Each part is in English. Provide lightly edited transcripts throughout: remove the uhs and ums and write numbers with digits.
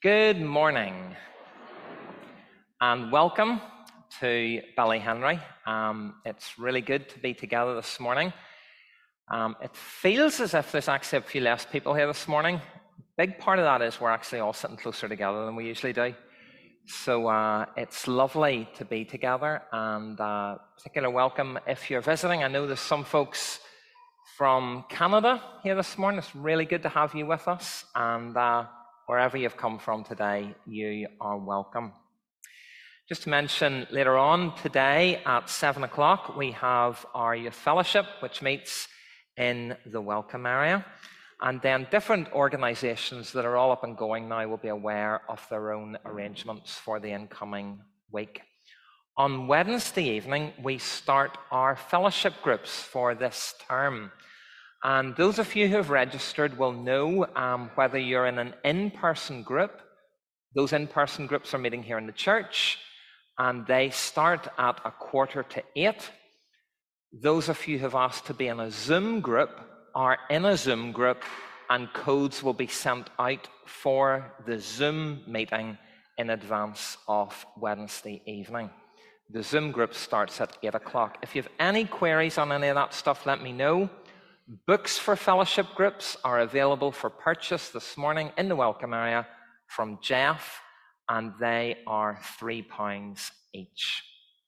Good morning and welcome to Ballyhenry. It's really good to be together this morning. It feels as if there's actually a few less people here this morning. Big part of that is we're actually all sitting closer together than we usually do. So it's lovely to be together, and particular welcome if you're visiting. I know there's some folks from Canada here this morning. It's really good to have you with us, and wherever you've come from today, you are welcome. Just to mention, later on today at 7 o'clock, we have our youth fellowship, which meets in the welcome area. And then different organisations that are all up and going now will be aware of their own arrangements for the incoming week. On Wednesday evening, we start our fellowship groups for this term. And those of you who have registered will know whether you're in an in-person group. Those in-person groups are meeting here in the church, and they start at 7:45. Those of you who have asked to be in a Zoom group are in a Zoom group, and codes will be sent out for the Zoom meeting in advance of Wednesday evening. The Zoom group starts at 8 o'clock. If you have any queries on any of that stuff, let me know. Books for fellowship groups are available for purchase this morning in the welcome area from Jeff, and they are £3 each.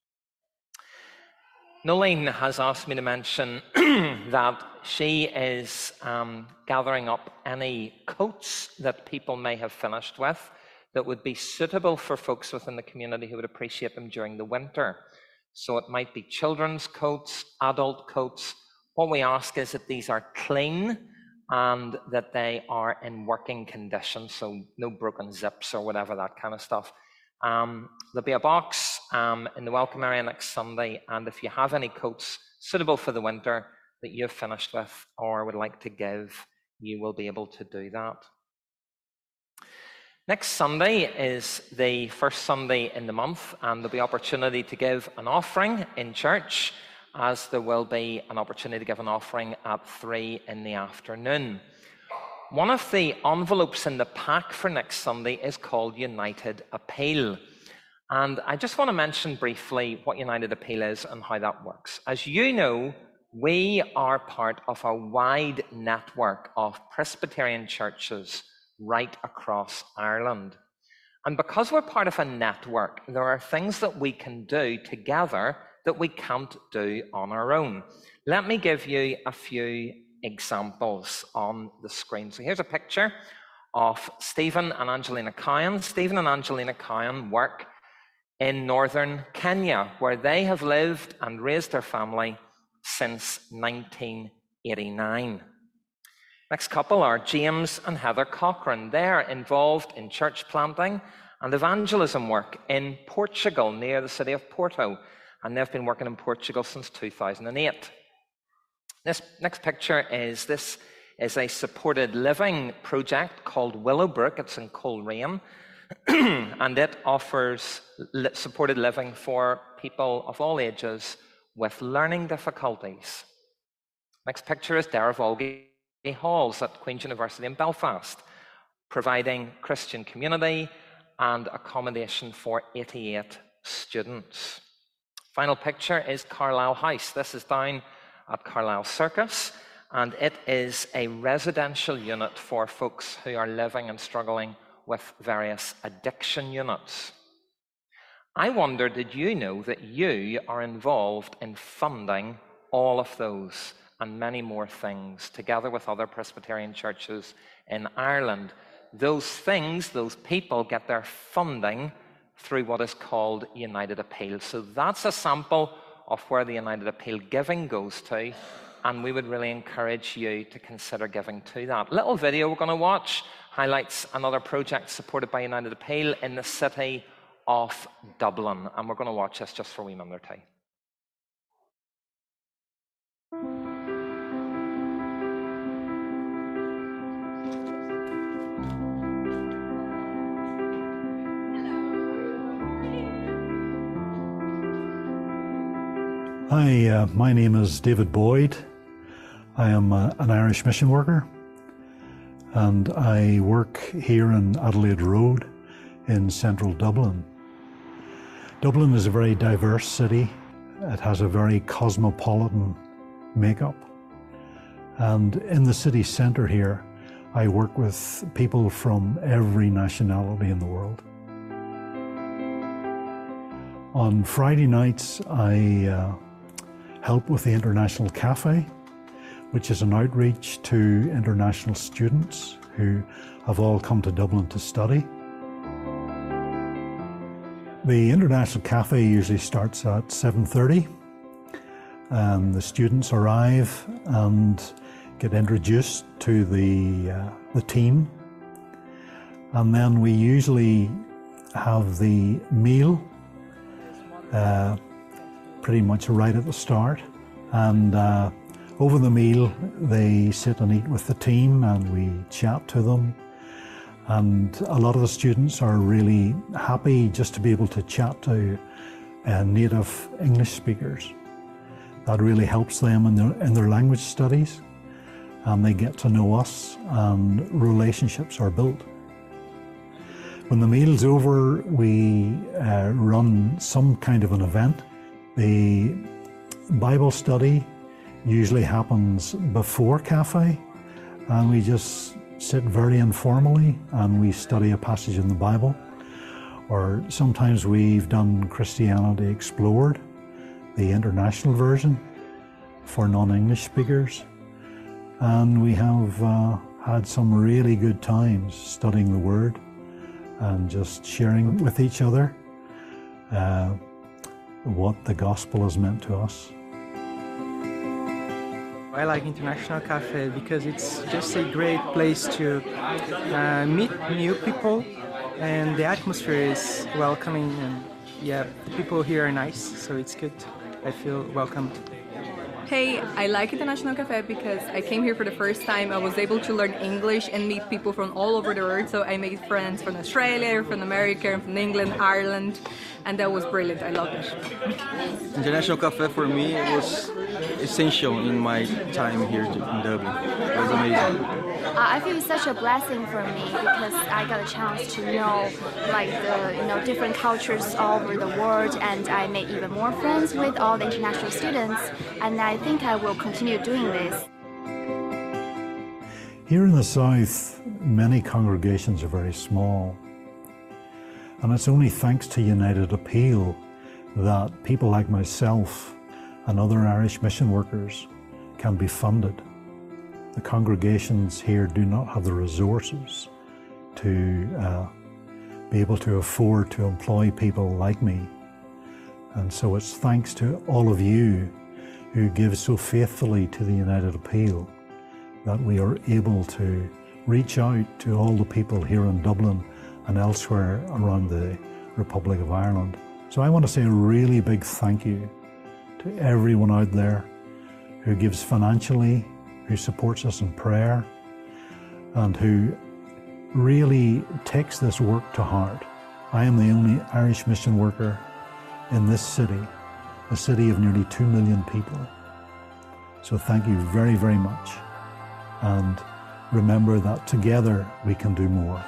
Nolene has asked me to mention that she is gathering up any coats that people may have finished with that would be suitable for folks within the community who would appreciate them during the winter. So it might be children's coats, adult coats. What we ask is that these are clean and that they are in working condition, so no broken zips or whatever, that kind of stuff. There'll be a box in the welcome area next Sunday, and if you have any coats suitable for the winter that you've finished with or would like to give, you will be able to do that. Next Sunday is the first Sunday in the month, and there'll be opportunity to give an offering in church, as there will be an opportunity to give an offering at 3 in the afternoon. One of the envelopes in the pack for next Sunday is called United Appeal. And I just want to mention briefly what United Appeal is and how that works. As you know, we are part of a wide network of Presbyterian churches right across Ireland. And because we're part of a network, there are things that we can do together that we can't do on our own. Let me give you a few examples on the screen. So here's a picture of Stephen and Angelina Cowan. Stephen and Angelina Cowan work in northern Kenya, where they have lived and raised their family since 1989. Next couple are James and Heather Cochran. They're involved in church planting and evangelism work in Portugal, near the city of Porto, and they've been working in Portugal since 2008. This next picture is a supported living project called Willowbrook. It's in Coleraine, and it offers supported living for people of all ages with learning difficulties. Next picture is Daravolgi Halls at Queen's University in Belfast, providing Christian community and accommodation for 88 students. Final picture is Carlisle House. This is down at Carlisle Circus, and it is a residential unit for folks who are living and struggling with various addiction units. I wonder, did you know that you are involved in funding all of those and many more things together with other Presbyterian churches in Ireland? Those things, those people get their funding through what is called United Appeal. So that's a sample of where the United Appeal giving goes to, and we would really encourage you to consider giving to that. Little video we're going to watch highlights another project supported by United Appeal in the city of Dublin, and we're going to watch this just for a wee minute or two. Hi, my name is David Boyd. I am an Irish mission worker. and I work here in Adelaide Road in central Dublin. Dublin is a very diverse city. It has a very cosmopolitan makeup. And in the city centre here, I work with people from every nationality in the world. On Friday nights, I help with the International Cafe, which is an outreach to international students who have all come to Dublin to study. The International Cafe usually starts at 7:30, and the students arrive and get introduced to the team, and then we usually have the meal pretty much right at the start, and over the meal they sit and eat with the team and we chat to them, and a lot of the students are really happy just to be able to chat to native English speakers. That really helps them in their language studies, and they get to know us and relationships are built. When the meal's over, we run some kind of an event. The Bible study usually happens before cafe, and we just sit very informally and we study a passage in the Bible. Or sometimes we've done Christianity Explored, the international version for non-English speakers. And we have had some really good times studying the Word and just sharing with each other what the gospel has meant to us. I like International Cafe because it's just a great place to meet new people, and the atmosphere is welcoming, and yeah, the people here are nice, so it's good. I feel welcomed. Hey, I like International Cafe because I came here for the first time. I was able to learn English and meet people from all over the world. So I made friends from Australia, from America, from England, Ireland, and that was brilliant. I loved it. International Cafe for me was essential in my time here in Dublin. It was amazing. I feel it's such a blessing for me because I got a chance to know the different cultures all over the world, and I made even more friends with all the international students, and I think I will continue doing this. Here in the south, many congregations are very small, and it's only thanks to United Appeal that people like myself and other Irish mission workers can be funded. The congregations here do not have the resources to be able to afford to employ people like me. And so it's thanks to all of you who give so faithfully to the United Appeal that we are able to reach out to all the people here in Dublin and elsewhere around the Republic of Ireland. So I want to say a really big thank you to everyone out there who gives financially, who supports us in prayer, and who really takes this work to heart. I am the only Irish mission worker in this city, a city of nearly 2 million people. So thank you very, very much. And remember that together we can do more.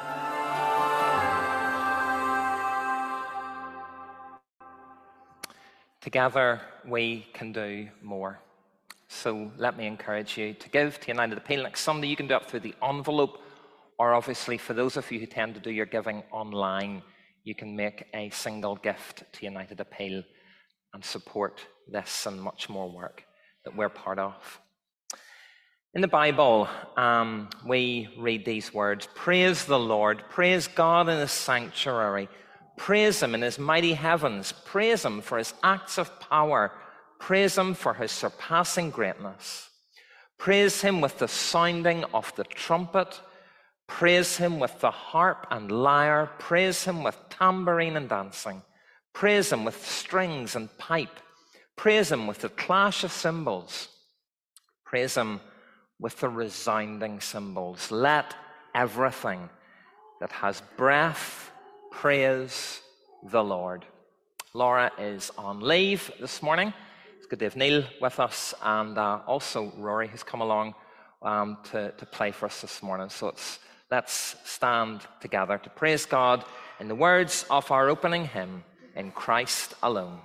Together we can do more. So let me encourage you to give to United Appeal. Next Sunday you can do it through the envelope, or obviously for those of you who tend to do your giving online, you can make a single gift to United Appeal and support this and much more work that we're part of. In the Bible, we read these words: praise the Lord, praise God in his sanctuary, praise him in his mighty heavens, praise him for his acts of power, praise him for his surpassing greatness. Praise him with the sounding of the trumpet, praise him with the harp and lyre, praise him with tambourine and dancing, praise him with strings and pipe, praise him with the clash of cymbals, praise him with the resounding cymbals. Let everything that has breath praise the Lord. Laura is on leave this morning. It's good to have Neil with us, and also Rory, who's come along to play for us this morning. So let's stand together to praise God in the words of our opening hymn, In Christ Alone.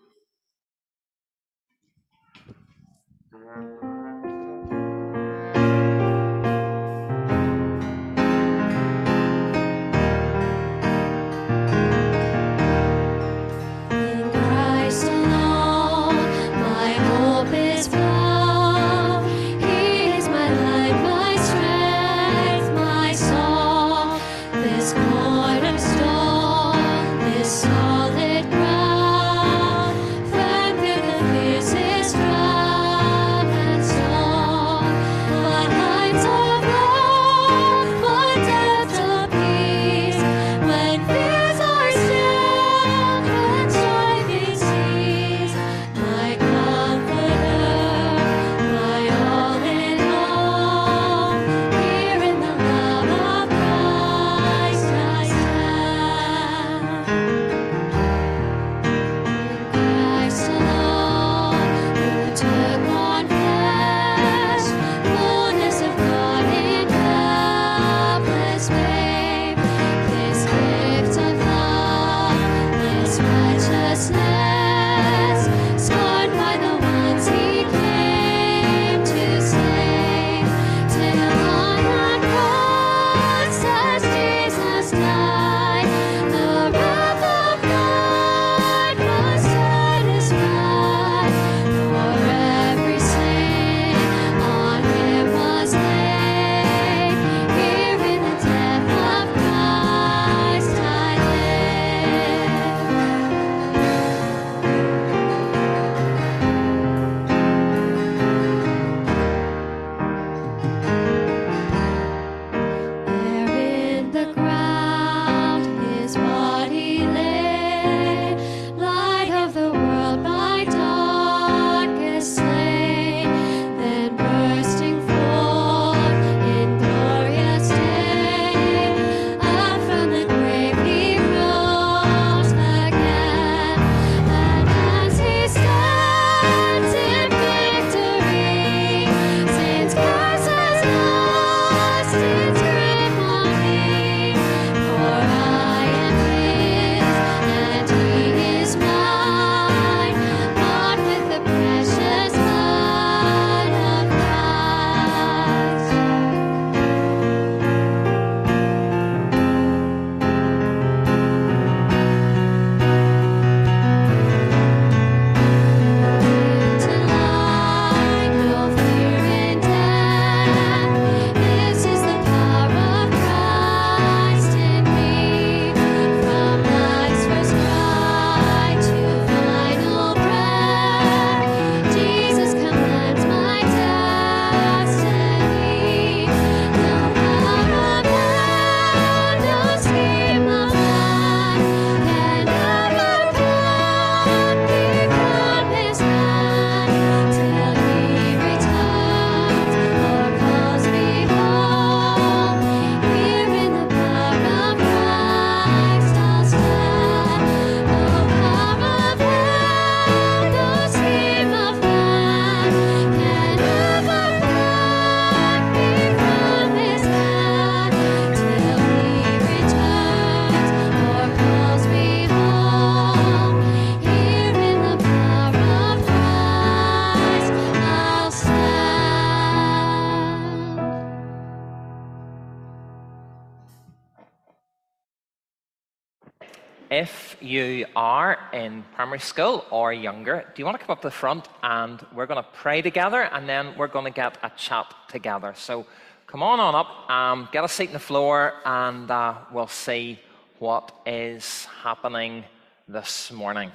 If you are in primary school or younger, do you want to come up to the front and we're going to pray together and then we're going to get a chat together. So come on up, get a seat on the floor and we'll see what is happening this morning.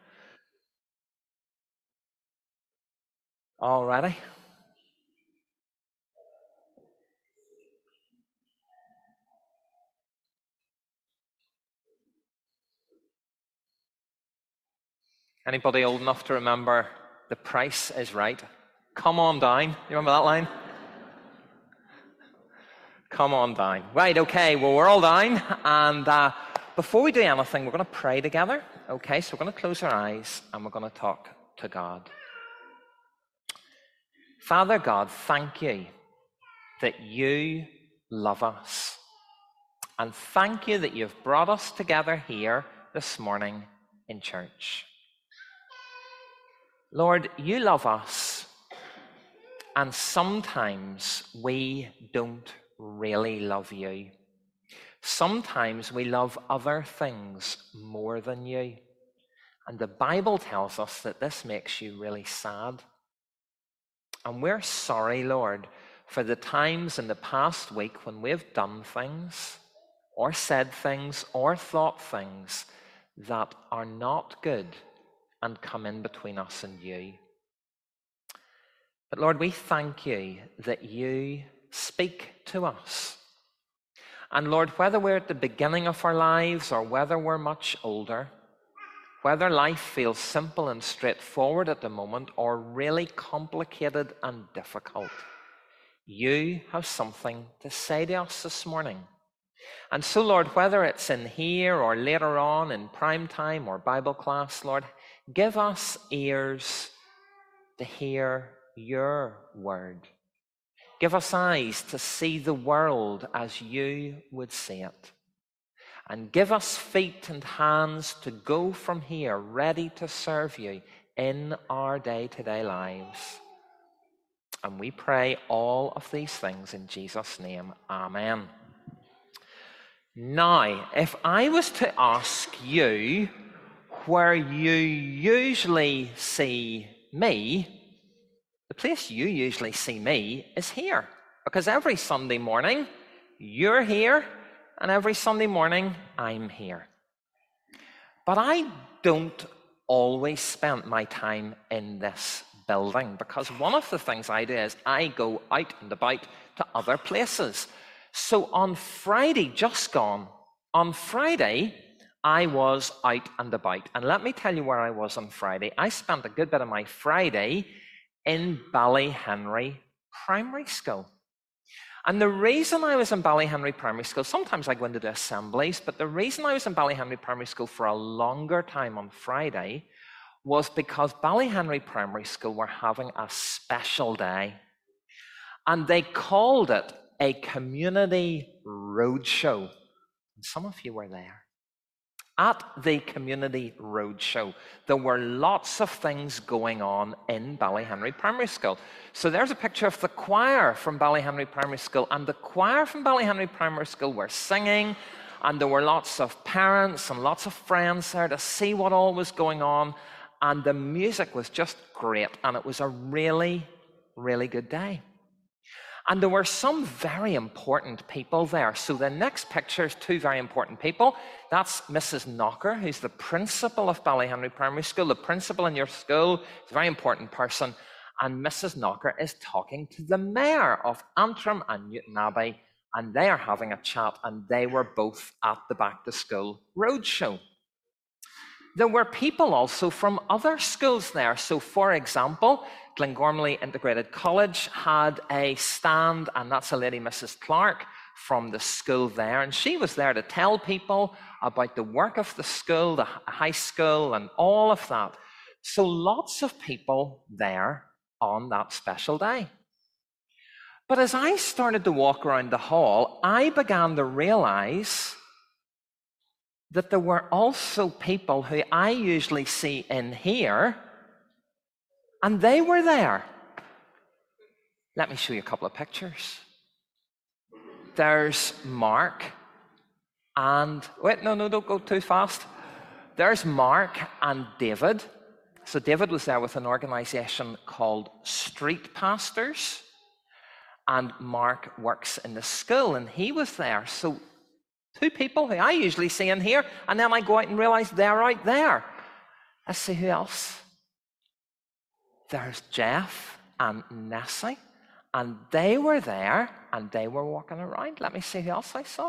All righty. Anybody old enough to remember The Price is Right? Come on down. You remember that line? Come on down. Right, okay, well, we're all down. And before we do anything, we're going to pray together. Okay, so we're going to close our eyes and we're going to talk to God. Father God, thank you that you love us. And thank you that you've brought us together here this morning in church. Lord, you love us, and sometimes we don't really love you. Sometimes we love other things more than you. And the Bible tells us that this makes you really sad. And we're sorry, Lord, for the times in the past week when we've done things, or said things, or thought things that are not good and come in between us and you. But Lord, we thank you that you speak to us. And Lord, whether we're at the beginning of our lives or whether we're much older, whether life feels simple and straightforward at the moment or really complicated and difficult, you have something to say to us this morning. And so, Lord, whether it's in here or later on in prime time or Bible class, Lord, give us ears to hear your word. Give us eyes to see the world as you would see it. And give us feet and hands to go from here ready to serve you in our day-to-day lives. And we pray all of these things in Jesus' name. Amen. Now, if I was to ask you where you usually see me, the place you usually see me is here. Because every Sunday morning, you're here, and every Sunday morning, I'm here. But I don't always spend my time in this building, because one of the things I do is I go out and about to other places. So on Friday, just gone, on Friday, I was out and about. And let me tell you where I was on Friday. I spent a good bit of my Friday in Ballyhenry Primary School. And the reason I was in Ballyhenry Primary School, sometimes I go into the assemblies, but the reason I was in Ballyhenry Primary School for a longer time on Friday was because Ballyhenry Primary School were having a special day. And they called it a community roadshow. And some of you were there. At the community roadshow, there were lots of things going on in Ballyhenry Primary School. So there's a picture of the choir from Ballyhenry Primary School, and the choir from Ballyhenry Primary School were singing, and there were lots of parents and lots of friends there to see what all was going on, and the music was just great, and it was a really, really good day. And there were some very important people there. So the next picture is two very important people. That's Mrs. Knocker, who's the principal of Ballyhenry Primary School. The principal in your school is a very important person. And Mrs. Knocker is talking to the mayor of Antrim and Newtownabbey, and they are having a chat, and they were both at the Back to School roadshow. There were people also from other schools there. So, for example, Glengormley Integrated College had a stand, and that's a lady, Mrs. Clark, from the school there. And she was there to tell people about the work of the school, the high school, and all of that. So lots of people there on that special day. But as I started to walk around the hall, I began to realize that there were also people who I usually see in here, and they were there. Let me show you a couple of pictures. There's Mark and... Wait, no, don't go too fast. There's Mark and David. So David was there with an organisation called Street Pastors, and Mark works in the school, and he was there. So two people who I usually see in here, and then I go out and realise they're out there. Let's see who else. There's Jeff and Nessie, and they were there, and they were walking around. Let me see who else I saw.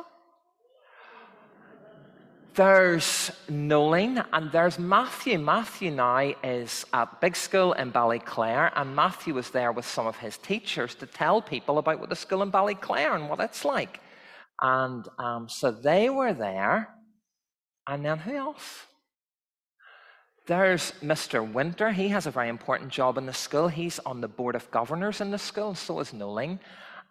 There's Nolene, and there's Matthew. Matthew now is at Big School in Ballyclare, and Matthew was there with some of his teachers to tell people about what the school in Ballyclare and what it's like. And so they were there. And then who else? There's Mr. Winter. He has a very important job in the school. He's on the board of governors in the school, so is Nolene.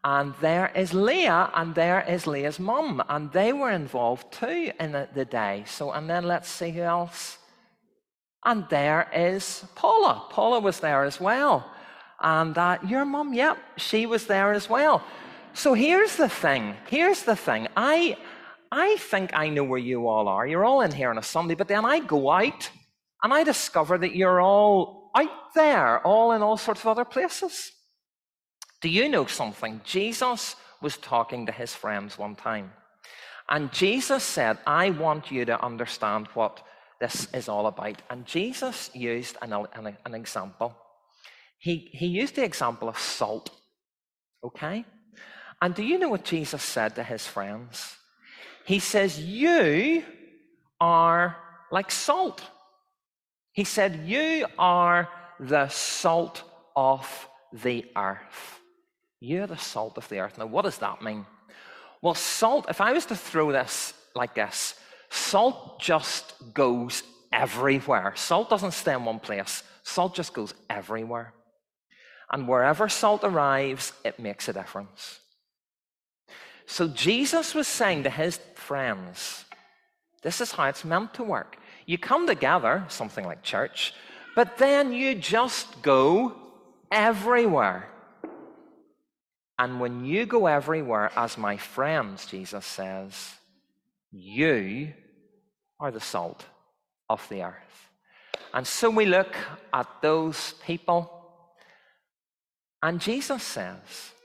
And there is Leah, and there is Leah's mum, and they were involved too in the day. So, and then let's see who else. And there is Paula. Paula was there as well. And your mum, yep, she was there as well. So here's the thing. I think I know where you all are. You're all in here on a Sunday, but then I go out and I discover that you're all out there, all in all sorts of other places. Do you know something? Jesus was talking to his friends one time. And Jesus said, I want you to understand what this is all about. And Jesus used an example. He used the example of salt. Okay? And do you know what Jesus said to his friends? He says, you are like salt. He said, you are the salt of the earth. You're the salt of the earth. Now, what does that mean? Well, salt, if I was to throw this like this, salt just goes everywhere. Salt doesn't stay in one place. Salt just goes everywhere. And wherever salt arrives, it makes a difference. So Jesus was saying to his friends, this is how it's meant to work. You come together, something like church, but then you just go everywhere. And when you go everywhere as my friends, Jesus says, you are the salt of the earth. And so we look at those people, and Jesus says,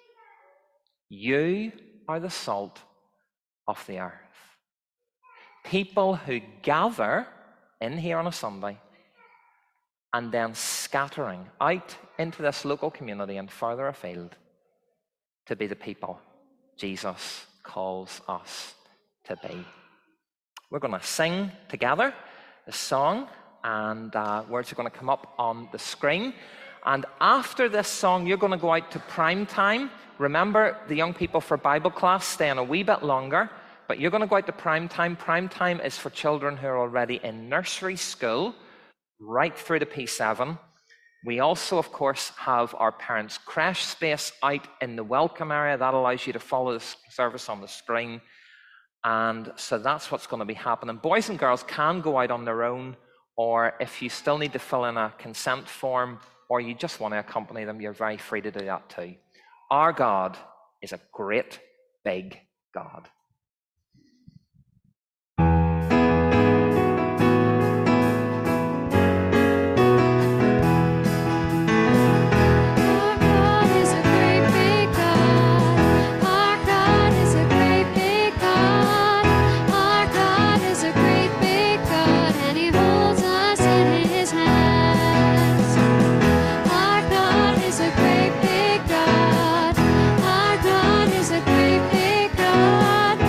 you are the salt of the earth. People who gather in here on a Sunday and then scattering out into this local community and further afield to be the people Jesus calls us to be. We're going to sing together the song, and words are going to come up on the screen. And after this song, you're going to go out to prime time. Remember, the young people for Bible class stay on a wee bit longer, but you're going to go out to prime time. Prime time is for children who are already in nursery school, right through to P7. We also, of course, have our parents' crash space out in the welcome area. That allows you to follow the service on the screen. And so that's what's going to be happening. Boys and girls can go out on their own, or if you still need to fill in a consent form, or you just want to accompany them, you're very free to do that too. Our God is a great, big God. Our God is a great big God.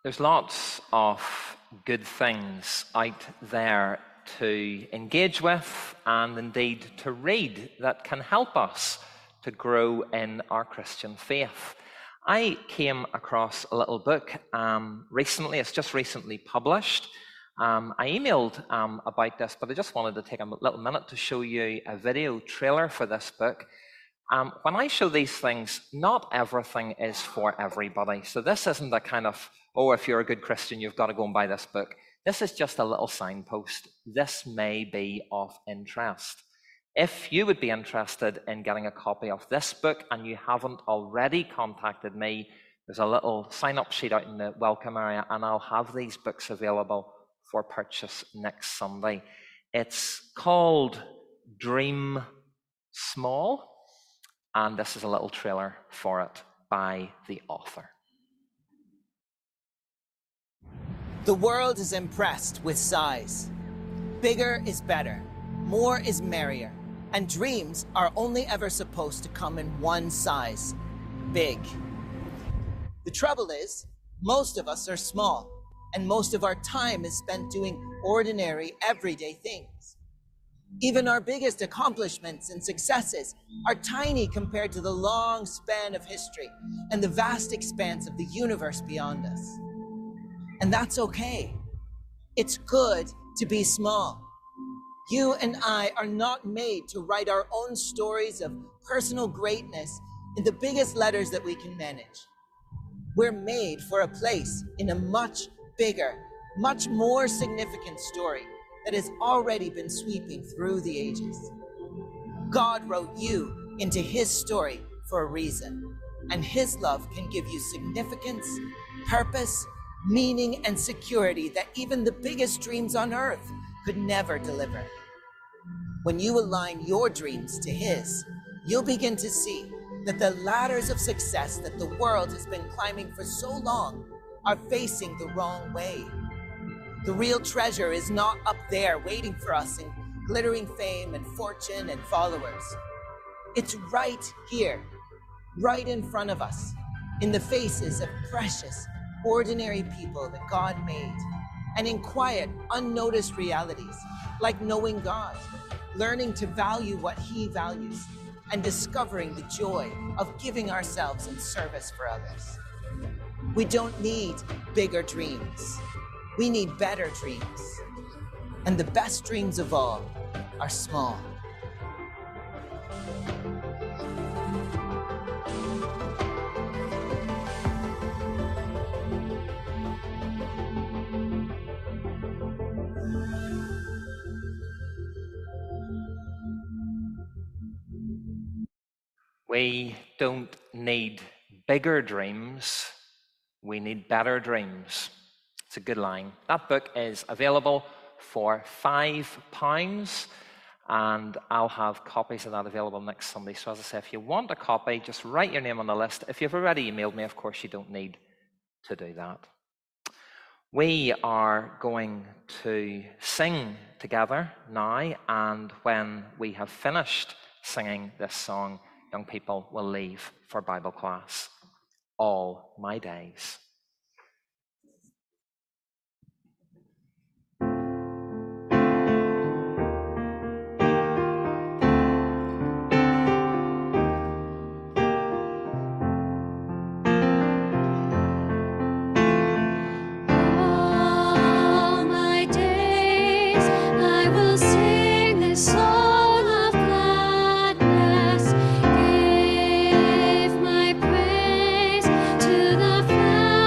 There's lots of good things out there to engage with and indeed to read that can help us to grow in our Christian faith. I came across a little book recently. It's just recently published. I emailed about this, but I just wanted to take a little minute to show you a video trailer for this book. When I show these things, not everything is for everybody. So this isn't a kind of, oh, if you're a good Christian, you've got to go and buy this book. This is just a little signpost. This may be of interest. If you would be interested in getting a copy of this book and you haven't already contacted me, there's a little sign-up sheet out in the welcome area, and I'll have these books available for purchase next Sunday. It's called Dream Small, and this is a little trailer for it by the author. The world is impressed with size. Bigger is better, more is merrier, and dreams are only ever supposed to come in one size, big. The trouble is, most of us are small, and most of our time is spent doing ordinary, everyday things. Even our biggest accomplishments and successes are tiny compared to the long span of history and the vast expanse of the universe beyond us. And that's okay. It's good to be small. You and I are not made to write our own stories of personal greatness in the biggest letters that we can manage. We're made for a place in a much bigger, much more significant story that has already been sweeping through the ages. God wrote you into his story for a reason, and his love can give you significance, purpose, meaning, and security that even the biggest dreams on earth could never deliver. When you align your dreams to his, you'll begin to see that the ladders of success that the world has been climbing for so long are facing the wrong way. The real treasure is not up there waiting for us in glittering fame and fortune and followers. It's right here, right in front of us, in the faces of precious, ordinary people that God made, and in quiet, unnoticed realities, like knowing God, learning to value what he values, and discovering the joy of giving ourselves in service for others. We don't need bigger dreams. We need better dreams. And the best dreams of all are small. We don't need bigger dreams, we need better dreams. It's a good line. That book is available for £5, and I'll have copies of that available next Sunday. So as I say, if you want a copy, just write your name on the list. If you've already emailed me, of course, you don't need to do that. We are going to sing together now, and when we have finished singing this song, young people will leave for Bible class. All my days. Give my praise to the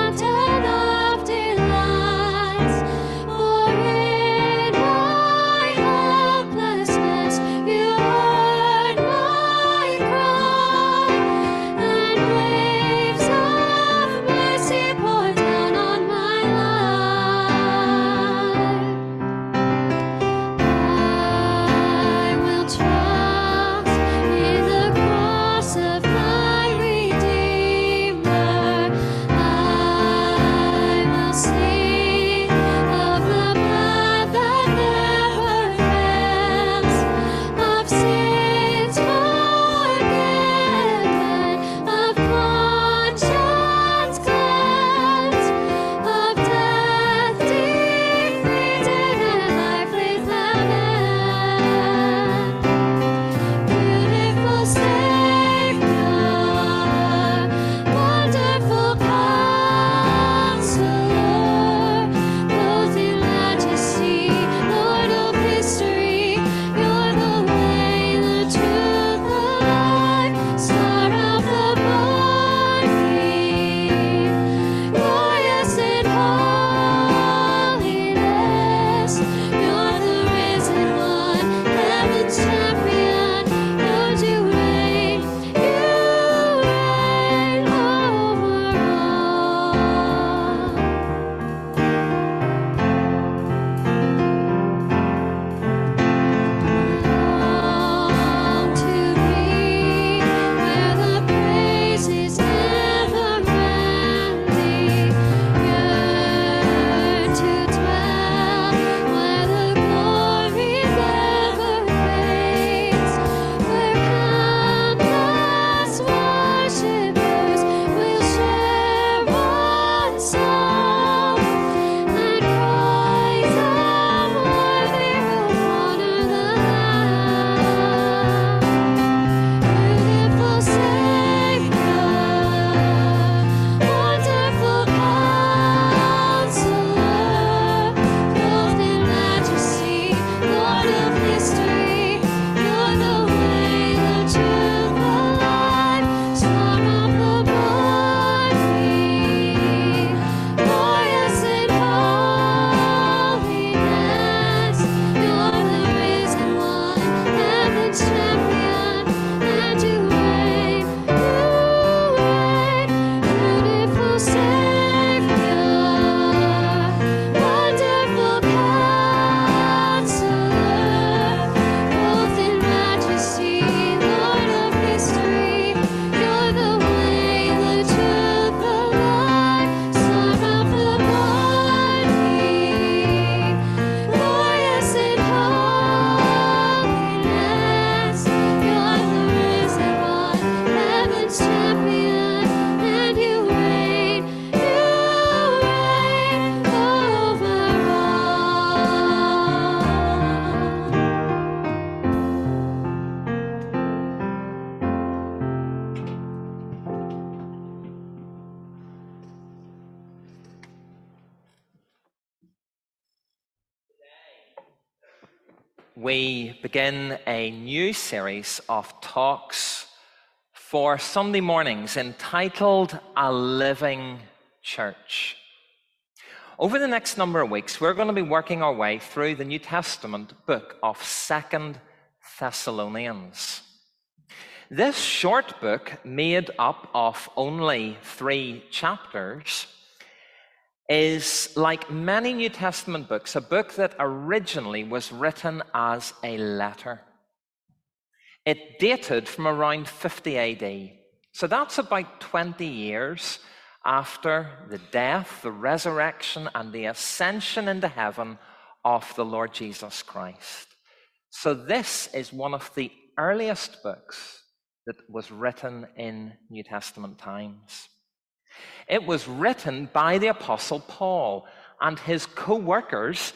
we begin a new series of talks for Sunday mornings entitled A Living Church. Over the next number of weeks, we're going to be working our way through the New Testament book of 2 Thessalonians. This short book, made up of only 3 chapters, is, like many New Testament books, a book that originally was written as a letter. It dated from around 50 AD. So that's about 20 years after the death, the resurrection, and the ascension into heaven of the Lord Jesus Christ. So this is one of the earliest books that was written in New Testament times. It was written by the Apostle Paul and his co-workers,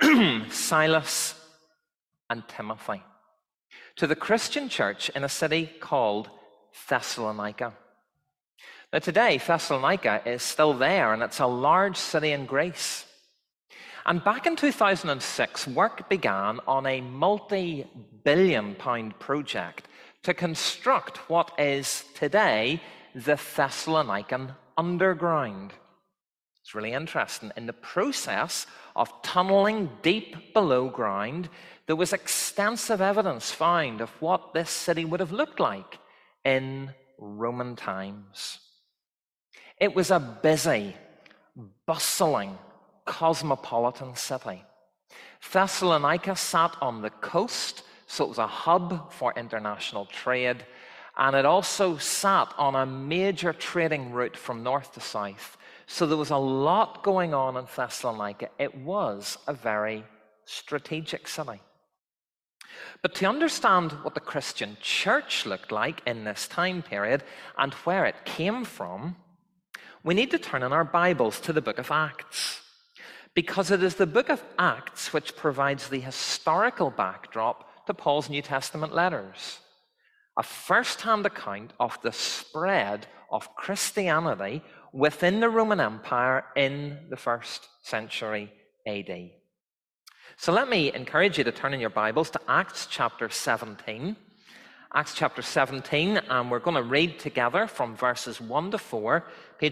Silas and Timothy, to the Christian church in a city called Thessalonica. Now today, Thessalonica is still there, and it's a large city in Greece. And back in 2006, work began on a multi-billion-pound project to construct what is today the Thessalonican Underground. It's really interesting. In the process of tunneling deep below ground, there was extensive evidence found of what this city would have looked like in Roman times. It was a busy, bustling, cosmopolitan city. Thessalonica sat on the coast, so it was a hub for international trade, and it also sat on a major trading route from north to south. So there was a lot going on in Thessalonica. It was a very strategic city. But to understand what the Christian church looked like in this time period and where it came from, we need to turn in our Bibles to the book of Acts, because it is the book of Acts which provides the historical backdrop to Paul's New Testament letters. A first-hand account of the spread of Christianity within the Roman Empire in the 1st century AD. So let me encourage you to turn in your Bibles to Acts chapter 17. Acts chapter 17, and we're going to read together from verses 1 to 4, page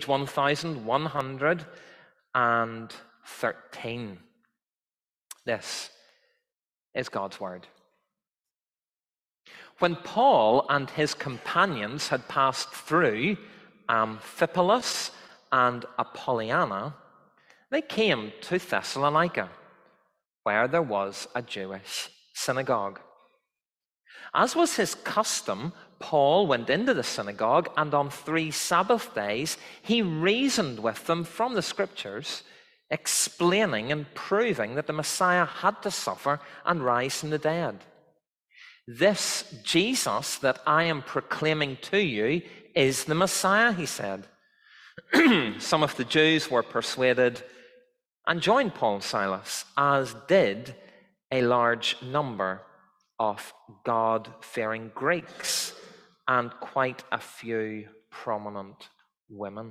1113. This is God's Word. When Paul and his companions had passed through Amphipolis and Apollonia, they came to Thessalonica, where there was a Jewish synagogue. As was his custom, Paul went into the synagogue, and on 3 Sabbath days he reasoned with them from the Scriptures, explaining and proving that the Messiah had to suffer and rise from the dead. This Jesus that I am proclaiming to you is the Messiah, he said. Some of the Jews were persuaded and joined Paul and Silas, as did a large number of God-fearing Greeks and quite a few prominent women.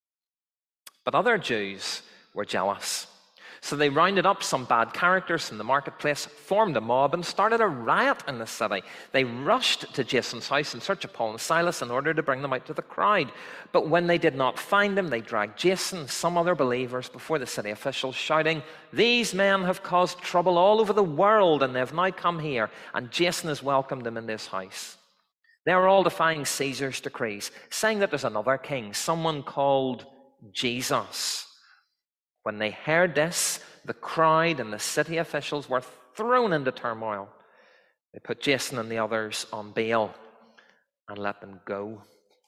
But other Jews were jealous. So they rounded up some bad characters in the marketplace, formed a mob, and started a riot in the city. They rushed to Jason's house in search of Paul and Silas in order to bring them out to the crowd. But when they did not find them, they dragged Jason and some other believers before the city officials, shouting, "These men have caused trouble all over the world, and they have now come here, and Jason has welcomed them in this house." They are all defying Caesar's decrees, saying that there's another king, someone called Jesus. When they heard this, the crowd and the city officials were thrown into turmoil. They put Jason and the others on bail and let them go.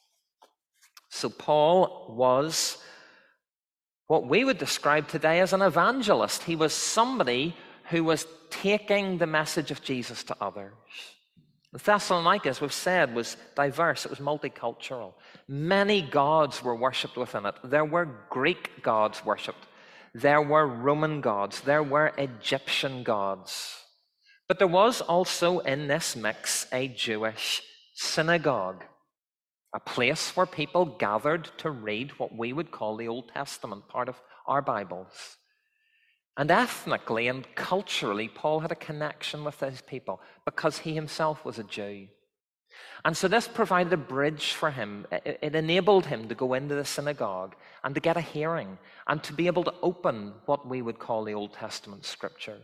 So Paul was what we would describe today as an evangelist. He was somebody who was taking the message of Jesus to others. Thessalonica, as we've said, was diverse. It was multicultural. Many gods were worshipped within it. There were Greek gods worshipped. There were Roman gods. There were Egyptian gods. But there was also in this mix a Jewish synagogue, a place where people gathered to read what we would call the Old Testament, part of our Bibles. And ethnically and culturally, Paul had a connection with those people because he himself was a Jew. And so this provided a bridge for him. It enabled him to go into the synagogue and to get a hearing and to be able to open what we would call the Old Testament scriptures.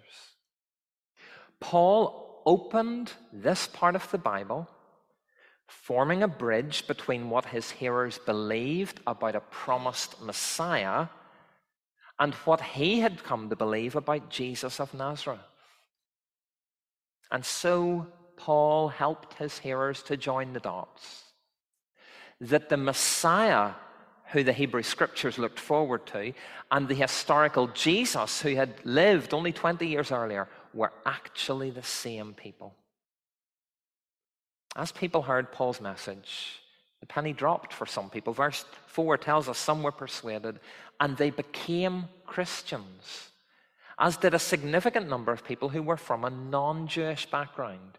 Paul opened this part of the Bible, forming a bridge between what his hearers believed about a promised Messiah and what he had come to believe about Jesus of Nazareth. And so Paul helped his hearers to join the dots, that the Messiah who the Hebrew Scriptures looked forward to and the historical Jesus who had lived only 20 years earlier were actually the same people. As people heard Paul's message, the penny dropped for some people. Verse 4 tells us some were persuaded and they became Christians, as did a significant number of people who were from a non-Jewish background.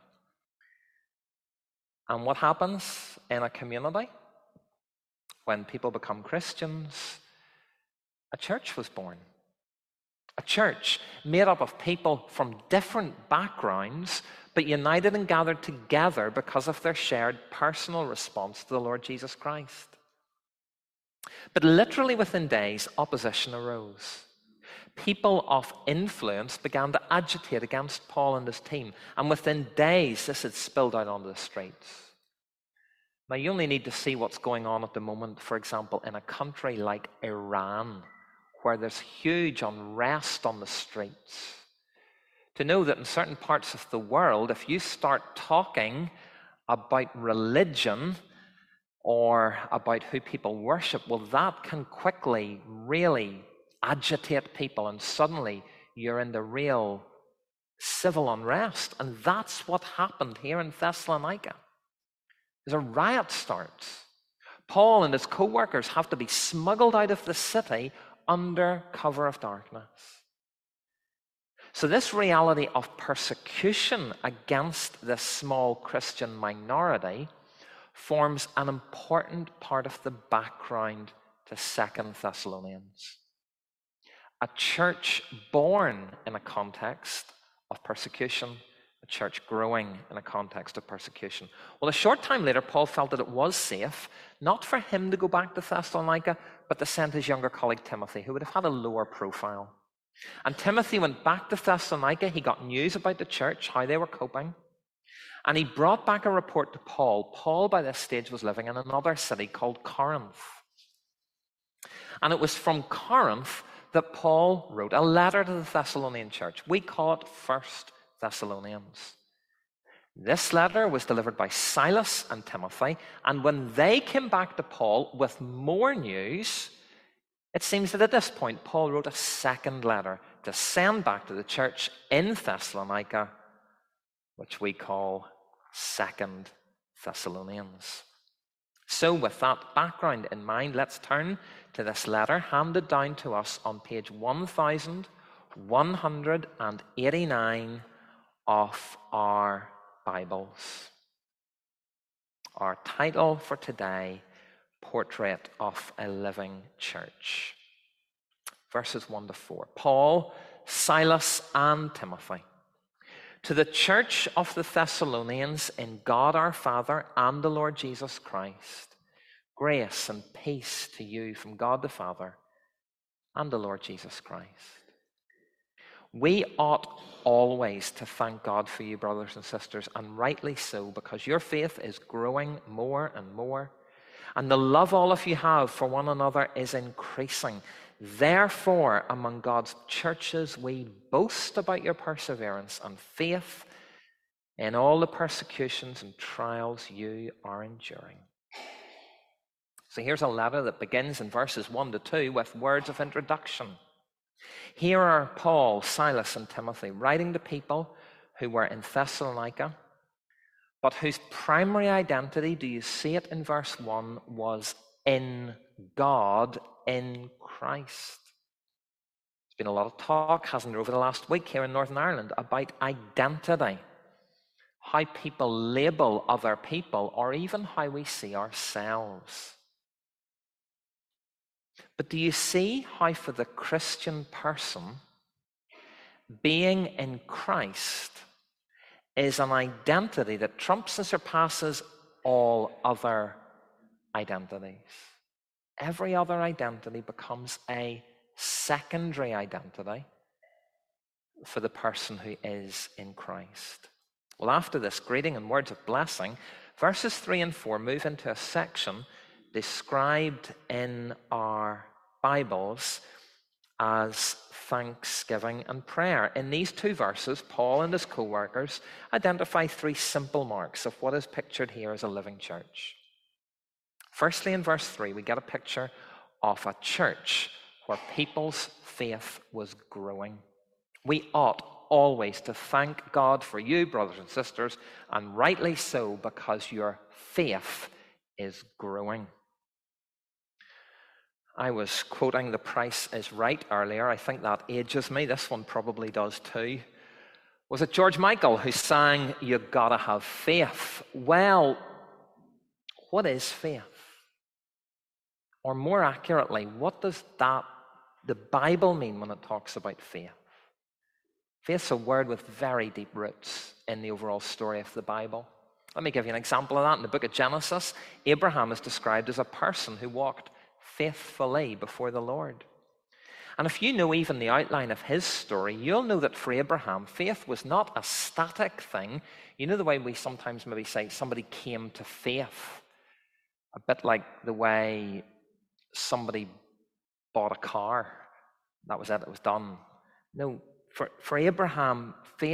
And what happens in a community when people become Christians? A church was born. A church made up of people from different backgrounds, but united and gathered together because of their shared personal response to the Lord Jesus Christ. But literally within days, opposition arose. People of influence began to agitate against Paul and his team, and within days this had spilled out onto the streets. Now you only need to see what's going on at the moment, for example, in a country like Iran, where there's huge unrest on the streets, to know that in certain parts of the world, if you start talking about religion or about who people worship, well, that can quickly really agitate people, and suddenly you're in the real civil unrest. And that's what happened here in Thessalonica. As a riot starts, Paul and his co-workers have to be smuggled out of the city under cover of darkness. So this reality of persecution against this small Christian minority forms an important part of the background to 2 Thessalonians. A church born in a context of persecution, a church growing in a context of persecution. Well, a short time later, Paul felt that it was safe, not for him to go back to Thessalonica, but to send his younger colleague Timothy, who would have had a lower profile. And Timothy went back to Thessalonica. He got news about the church, how they were coping, and he brought back a report to Paul. Paul, by this stage, was living in another city called Corinth. And it was from Corinth that Paul wrote a letter to the Thessalonian church. We call it 1 Thessalonians. This letter was delivered by Silas and Timothy, and when they came back to Paul with more news, it seems that at this point, Paul wrote a second letter to send back to the church in Thessalonica, which we call 2 Thessalonians. So with that background in mind, let's turn to this letter handed down to us on page 1189 of our Bibles. Our title for today, Portrait of a Living Church. Verses 1 to 4. Paul, Silas, and Timothy. To the church of the Thessalonians in God our Father and the Lord Jesus Christ, grace and peace to you from God the Father and the Lord Jesus Christ. We ought always to thank God for you, brothers and sisters, and rightly so, because your faith is growing more and more, and the love all of you have for one another is increasing. Therefore, among God's churches, we boast about your perseverance and faith in all the persecutions and trials you are enduring. So here's a letter that begins in verses 1 to 2 with words of introduction. Here are Paul, Silas, and Timothy writing to people who were in Thessalonica, but whose primary identity, do you see it in verse 1, was in God, in Christ. There's been a lot of talk, hasn't there, over the last week here in Northern Ireland about identity, how people label other people, or even how we see ourselves. But do you see how for the Christian person, being in Christ is an identity that trumps and surpasses all other identities. Every other identity becomes a secondary identity for the person who is in Christ. Well, after this greeting and words of blessing, verses 3 and 4 move into a section described in our Bibles as thanksgiving and prayer. In these two verses, Paul and his co-workers identify three simple marks of what is pictured here as a living church. Firstly, in verse 3, we get a picture of a church where people's faith was growing. We ought always to thank God for you, brothers and sisters, and rightly so, because your faith is growing. I was quoting The Price is Right earlier. I think that ages me. This one probably does too. Was it George Michael who sang, "You gotta have faith"? Well, what is faith? Or more accurately, what does the Bible mean when it talks about faith? Faith's a word with very deep roots in the overall story of the Bible. Let me give you an example of that. In the book of Genesis, Abraham is described as a person who walked faithfully before the Lord. And if you know even the outline of his story, you'll know that for Abraham, faith was not a static thing. You know the way we sometimes maybe say somebody came to faith? A bit like the way somebody bought a car. That was it, it was done. No, for Abraham,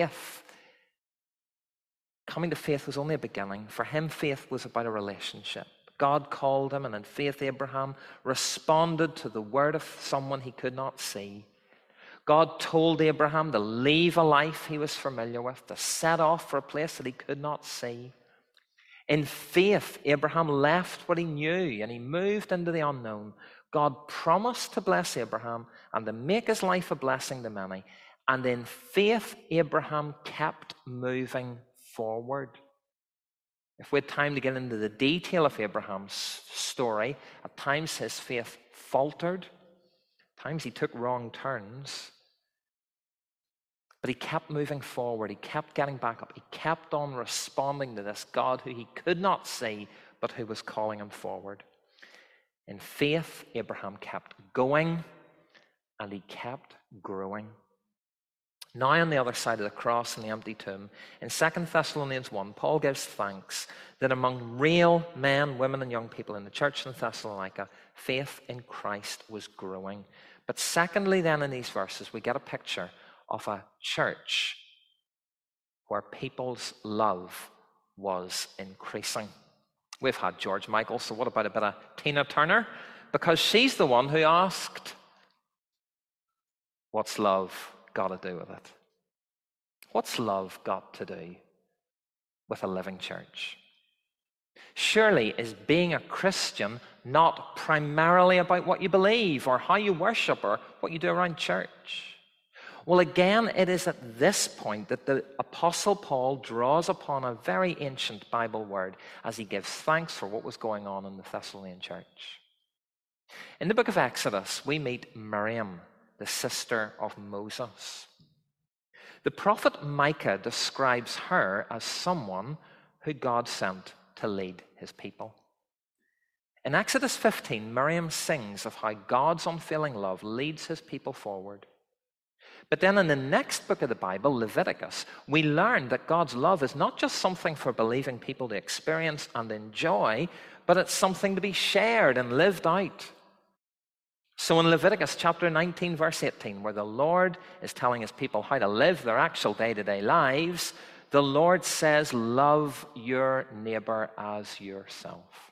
coming to faith was only a beginning. For him, faith was about a relationship. God called him, and in faith, Abraham responded to the word of someone he could not see. God told Abraham to leave a life he was familiar with, to set off for a place that he could not see. In faith, Abraham left what he knew, and he moved into the unknown. God promised to bless Abraham and to make his life a blessing to many. And in faith, Abraham kept moving forward. If we had time to get into the detail of Abraham's story, at times his faith faltered, at times he took wrong turns, but he kept moving forward, he kept getting back up, he kept on responding to this God who he could not see, but who was calling him forward. In faith, Abraham kept going, and he kept growing. Now on the other side of the cross and the empty tomb, in 2 Thessalonians 1, Paul gives thanks that among real men, women, and young people in the church in Thessalonica, faith in Christ was growing. But secondly then in these verses, we get a picture of a church where people's love was increasing. We've had George Michael, so what about a bit of Tina Turner? Because she's the one who asked, what's love got to do with it? What's love got to do with a living church? Surely is being a Christian not primarily about what you believe or how you worship or what you do around church? Well, again, it is at this point that the Apostle Paul draws upon a very ancient Bible word as he gives thanks for what was going on in the Thessalonian church. In the book of Exodus, we meet Miriam, the sister of Moses. The prophet Micah describes her as someone who God sent to lead his people. In Exodus 15, Miriam sings of how God's unfailing love leads his people forward. But then in the next book of the Bible, Leviticus, we learn that God's love is not just something for believing people to experience and enjoy, but it's something to be shared and lived out. So in Leviticus chapter 19, verse 18, where the Lord is telling his people how to live their actual day-to-day lives, the Lord says, love your neighbor as yourself.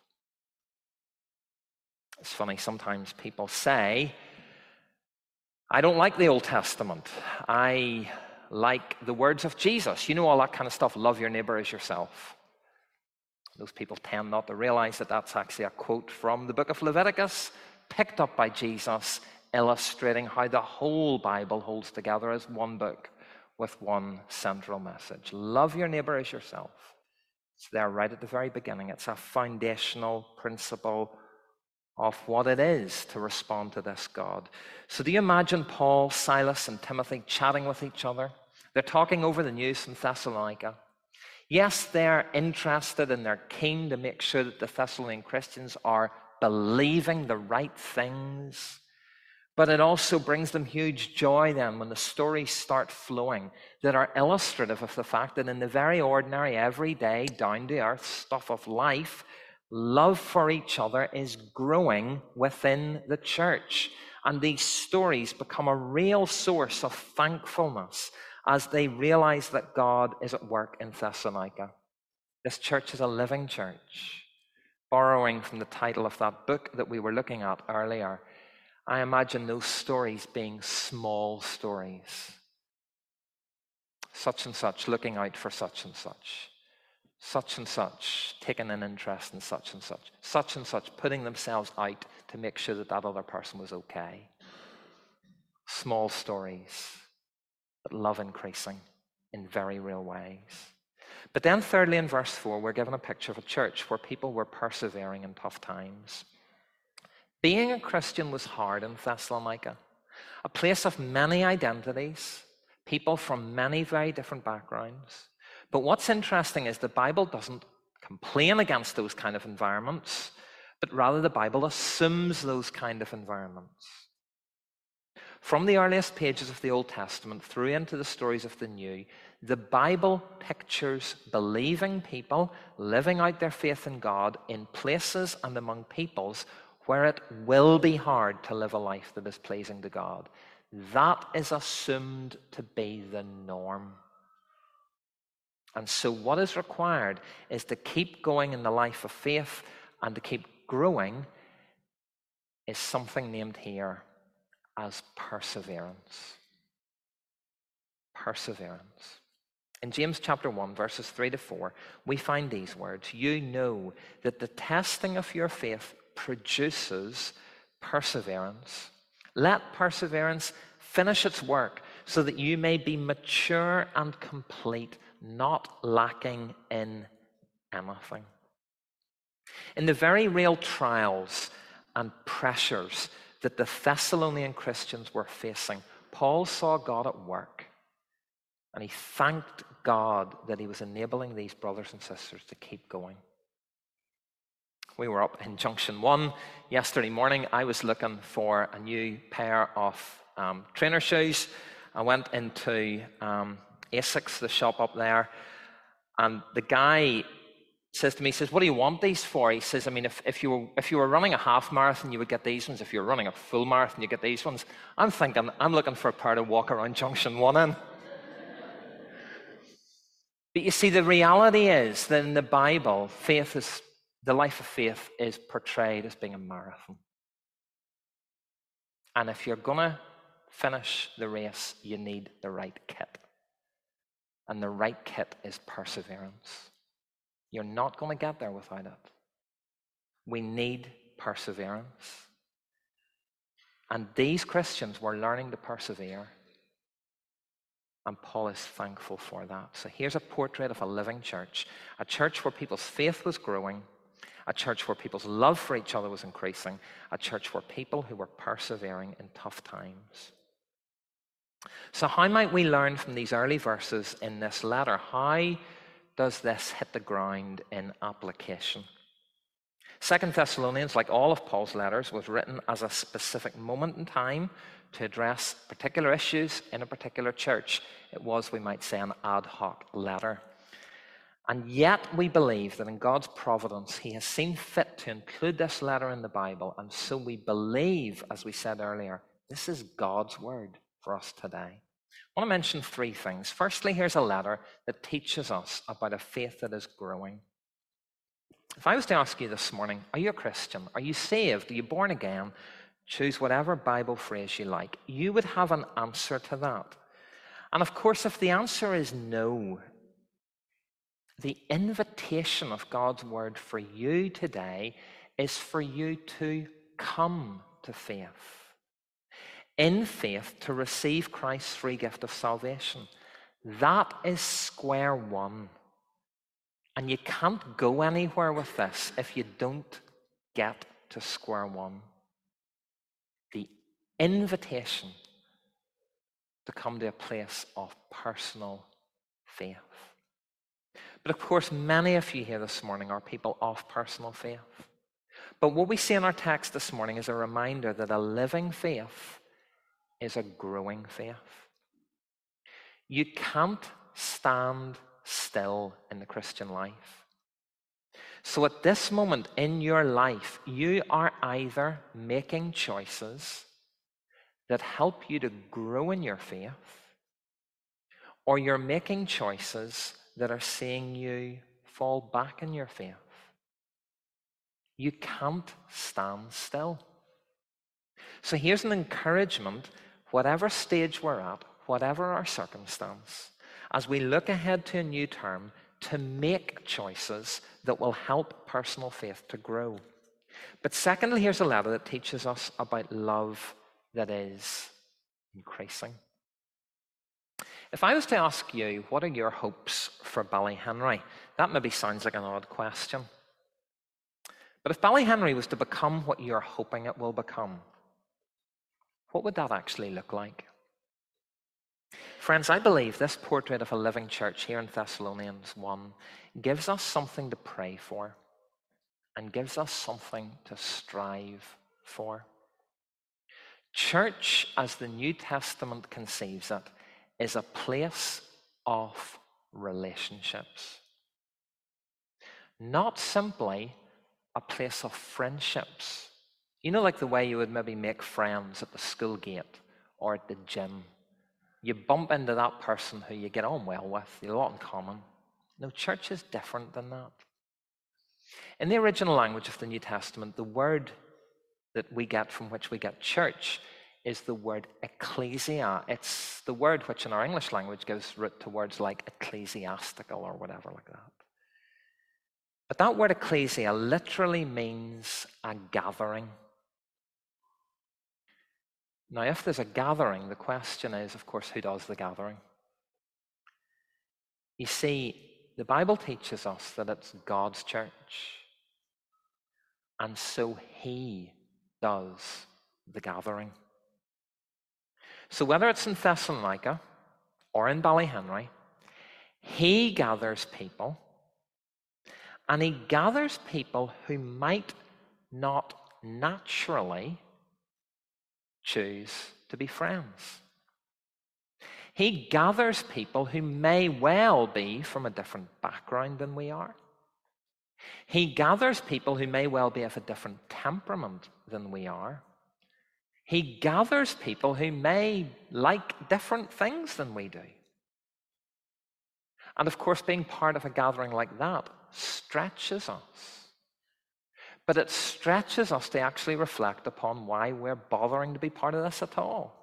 It's funny, sometimes people say, I don't like the Old Testament. I like the words of Jesus. You know, all that kind of stuff. Love your neighbor as yourself. Those people tend not to realize that that's actually a quote from the book of Leviticus, picked up by Jesus, illustrating how the whole Bible holds together as one book with one central message. Love your neighbor as yourself. It's there right at the very beginning. It's a foundational principle of what it is to respond to this God. So do you imagine Paul, Silas, and Timothy chatting with each other? They're talking over the news from Thessalonica. Yes, they're interested and they're keen to make sure that the Thessalonian Christians are believing the right things. But it also brings them huge joy then when the stories start flowing that are illustrative of the fact that in the very ordinary, everyday, down-to-earth stuff of life, love for each other is growing within the church. And these stories become a real source of thankfulness as they realize that God is at work in Thessalonica. This church is a living church. Borrowing from the title of that book that we were looking at earlier, I imagine those stories being small stories. Such and such looking out for such and such taking an interest in such and such putting themselves out to make sure that that other person was okay. Small stories, but love increasing in very real ways. But then thirdly, in verse 4, we're given a picture of a church where people were persevering in tough times. Being a Christian was hard in Thessalonica, a place of many identities, people from many very different backgrounds. But what's interesting is the Bible doesn't complain against those kind of environments, but rather the Bible assumes those kind of environments. From the earliest pages of the Old Testament through into the stories of the New, the Bible pictures believing people living out their faith in God in places and among peoples where it will be hard to live a life that is pleasing to God. That is assumed to be the norm. And so what is required is to keep going in the life of faith and to keep growing is something named here as perseverance. Perseverance. In James chapter 1, verses 3-4, we find these words. You know that the testing of your faith produces perseverance. Let perseverance finish its work so that you may be mature and complete, not lacking in anything. In the very real trials and pressures that the Thessalonian Christians were facing, Paul saw God at work, and he thanked God that he was enabling these brothers and sisters to keep going. We were up in Junction 1 yesterday morning. I was looking for a new pair of trainer shoes. I went into Asics, the shop up there, and the guy says to me, he says, what do you want these for? He says, I mean, if you were running a half marathon, you would get these ones. If you were running a full marathon, you get these ones. I'm thinking, I'm looking for a pair to walk around Junction 1 in. But you see, the reality is that in the Bible, the life of faith is portrayed as being a marathon. And if you're going to finish the race, you need the right kit. And the right kit is perseverance. You're not going to get there without it. We need perseverance. And these Christians were learning to persevere. And Paul is thankful for that. So here's a portrait of a living church, a church where people's faith was growing, a church where people's love for each other was increasing, a church where people who were persevering in tough times. So how might we learn from these early verses in this letter? How does this hit the ground in application? 2 Thessalonians, like all of Paul's letters, was written as a specific moment in time to address particular issues in a particular church. It was, we might say, an ad hoc letter. And yet we believe that in God's providence, he has seen fit to include this letter in the Bible. And so we believe, as we said earlier, this is God's word for us today. I want to mention three things. Firstly, here's a letter that teaches us about a faith that is growing. If I was to ask you this morning, are you a Christian? Are you saved? Are you born again? Choose whatever Bible phrase you like. You would have an answer to that. And of course, if the answer is no, the invitation of God's word for you today is for you to come to faith. In faith, to receive Christ's free gift of salvation. That is square one. And you can't go anywhere with this if you don't get to square one. The invitation to come to a place of personal faith. But of course, many of you here this morning are people of personal faith. But what we see in our text this morning is a reminder that a living faith is a growing faith. You can't stand still in the Christian life. So at this moment in your life, you are either making choices that help you to grow in your faith, or you're making choices that are seeing you fall back in your faith. You can't stand still. So here's an encouragement, whatever stage we're at, whatever our circumstance, as we look ahead to a new term, to make choices that will help personal faith to grow. But secondly, here's a letter that teaches us about love that is increasing. If I was to ask you, what are your hopes for Ballyhenry? That maybe sounds like an odd question. But if Ballyhenry was to become what you're hoping it will become, what would that actually look like? Friends, I believe this portrait of a living church here in Thessalonians 1 gives us something to pray for and gives us something to strive for. Church, as the New Testament conceives it, is a place of relationships. Not simply a place of friendships. You know, like the way you would maybe make friends at the school gate or at the gym. You bump into that person who you get on well with, you have a lot in common. No, church is different than that. In the original language of the New Testament, the word that we get from which we get church is the word ecclesia. It's the word which in our English language gives root to words like ecclesiastical or whatever like that. But that word ecclesia literally means a gathering. Now, if there's a gathering, the question is, of course, who does the gathering? You see, the Bible teaches us that it's God's church. And so He does the gathering. So whether it's in Thessalonica or in Ballyhenry, He gathers people, and He gathers people who might not naturally choose to be friends. He gathers people who may well be from a different background than we are. He gathers people who may well be of a different temperament than we are. He gathers people who may like different things than we do. And of course, being part of a gathering like that stretches us. But it stretches us to actually reflect upon why we're bothering to be part of this at all.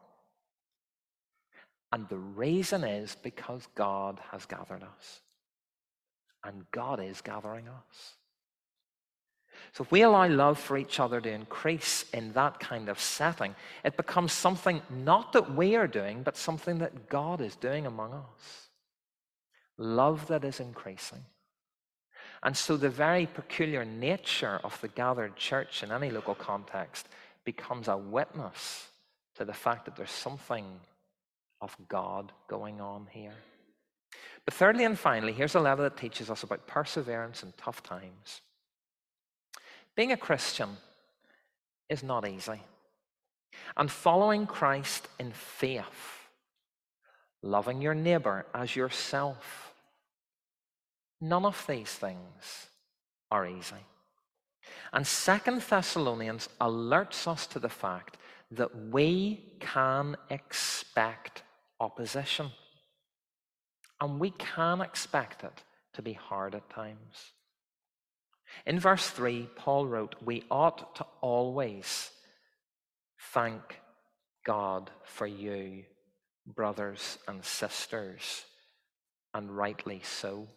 And the reason is because God has gathered us. And God is gathering us. So if we allow love for each other to increase in that kind of setting, it becomes something not that we are doing, but something that God is doing among us. Love that is increasing. And so the very peculiar nature of the gathered church in any local context becomes a witness to the fact that there's something of God going on here. But thirdly and finally, here's a letter that teaches us about perseverance in tough times. Being a Christian is not easy. And following Christ in faith, loving your neighbor as yourself, none of these things are easy. And 2 Thessalonians alerts us to the fact that we can expect opposition. And we can expect it to be hard at times. In verse 3, Paul wrote, "We ought to always thank God for you, brothers and sisters, and rightly so."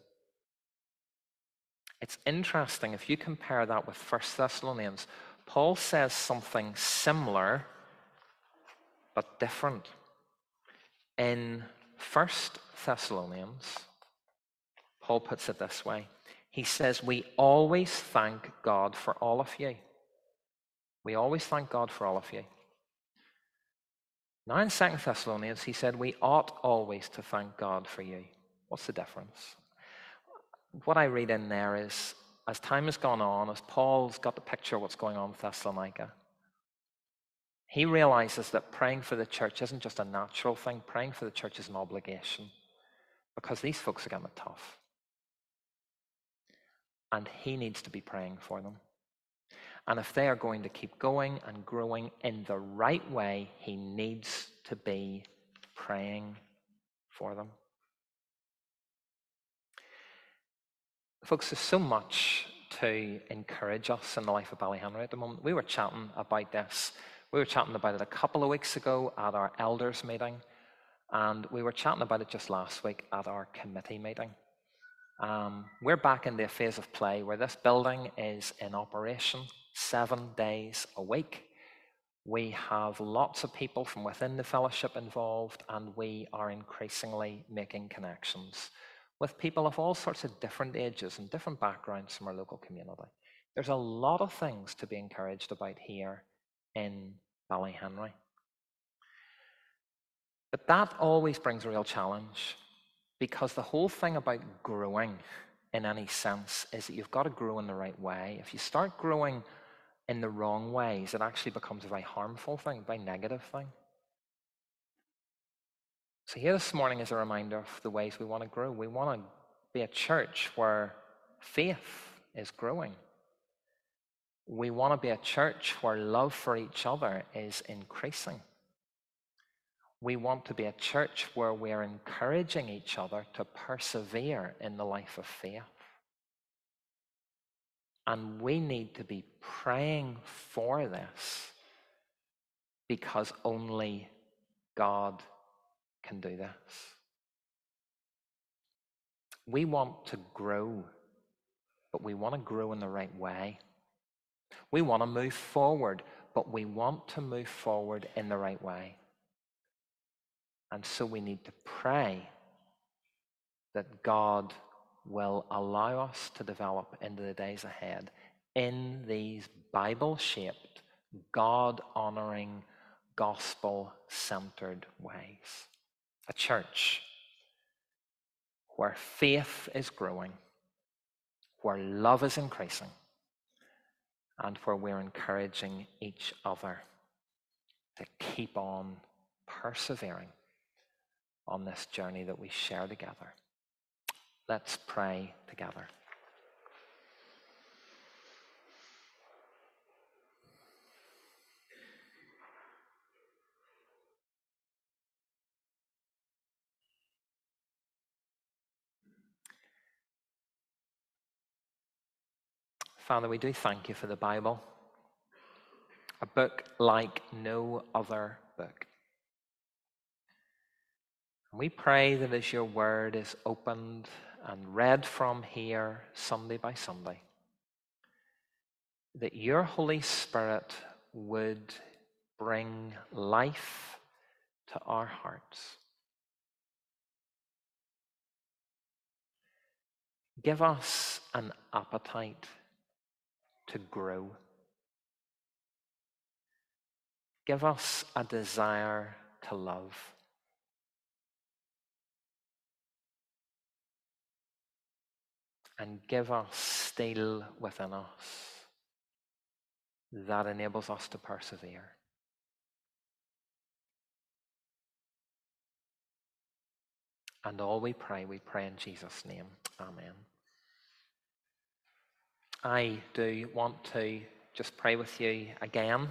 It's interesting, if you compare that with 1 Thessalonians, Paul says something similar but different. In 1 Thessalonians, Paul puts it this way. He says, "We always thank God for all of you." We always thank God for all of you. Now in 2 Thessalonians, he said, we ought always to thank God for you. What's the difference? What I read in there is, as time has gone on, as Paul's got the picture of what's going on with Thessalonica, he realizes that praying for the church isn't just a natural thing. Praying for the church is an obligation, because these folks are getting it tough. And he needs to be praying for them. And if they are going to keep going and growing in the right way, he needs to be praying for them. Folks, there's so much to encourage us in the life of Ballyhenry at the moment. We were chatting about this. We were chatting about it a couple of weeks ago at our elders meeting, and we were chatting about it just last week at our committee meeting. We're back in the phase of play where this building is in operation 7 days a week. We have lots of people from within the fellowship involved, and we are increasingly making connections with people of all sorts of different ages and different backgrounds from our local community. There's a lot of things to be encouraged about here in Ballyhenry. But that always brings a real challenge, because the whole thing about growing in any sense is that you've got to grow in the right way. If you start growing in the wrong ways, it actually becomes a very harmful thing, a very negative thing. So here this morning is a reminder of the ways we want to grow. We want to be a church where faith is growing. We want to be a church where love for each other is increasing. We want to be a church where we're encouraging each other to persevere in the life of faith. And we need to be praying for this, because only God can do this. We want to grow, but we want to grow in the right way. We want to move forward, but we want to move forward in the right way. And so we need to pray that God will allow us to develop into the days ahead in these Bible-shaped, God-honoring, gospel-centered ways. A church where faith is growing, where love is increasing, and where we're encouraging each other to keep on persevering on this journey that we share together. Let's pray together. Father, we do thank you for the Bible, a book like no other book. We pray that as your word is opened and read from here Sunday by Sunday, that your Holy Spirit would bring life to our hearts. Give us an appetite to grow. Give us a desire to love. And give us steel within us that enables us to persevere. And all we pray in Jesus' name. Amen. I do want to just pray with you again.